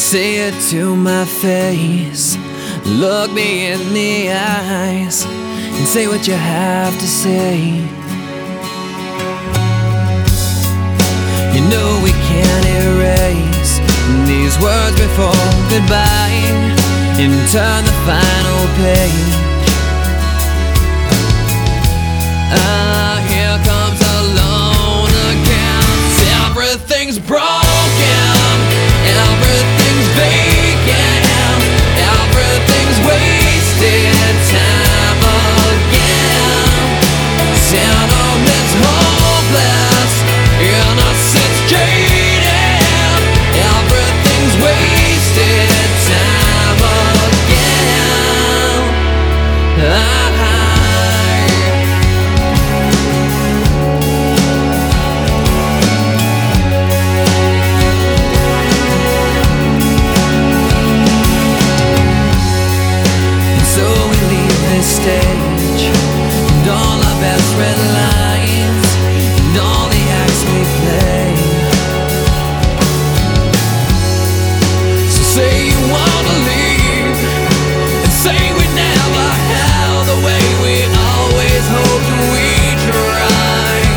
Say it to my face, look me in the eyes, and say what you have to say. You know we can't erase these words before goodbye and turn the final page. Here comes alone again. Everything's broken, everything's vacant, everything's wasted time again. Sentiment's hopeless, innocence jaded, everything's wasted time again. Stage, and all our best red lines, and all the acts we play. So say you wanna leave, and say we never held the way we always hoped we tried,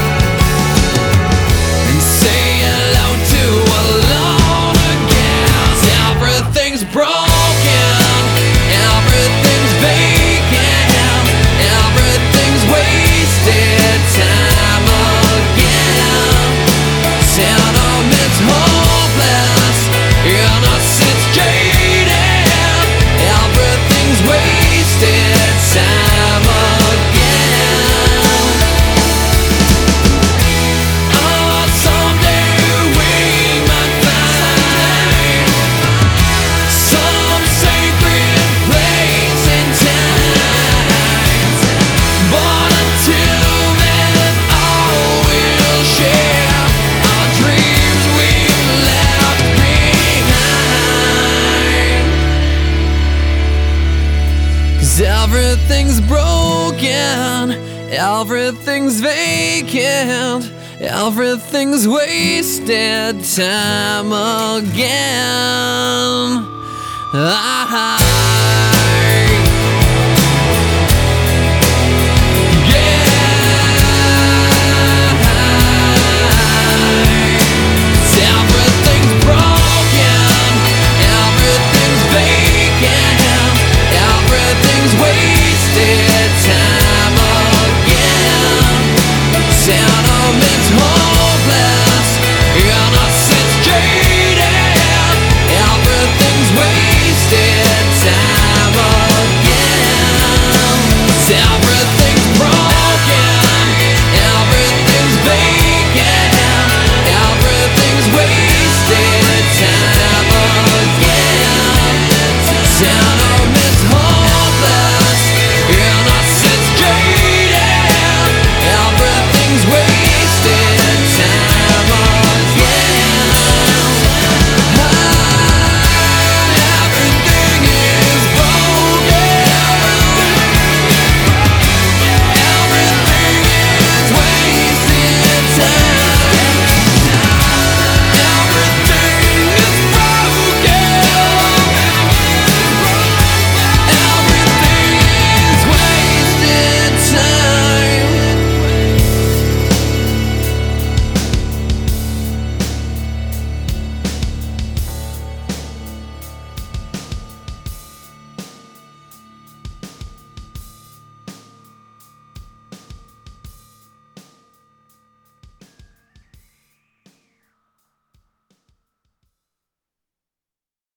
and say hello to alone again. Everything's broken, everything's vacant, everything's wasted time again. Sentiment's hopeless, innocence jaded, everything's wasted time again. Oh, someday we might find some sacred place in time, but until then, all we'll share are dreams we left behind. 'Cause everything's broken, everything's vacant, everything's wasted time again.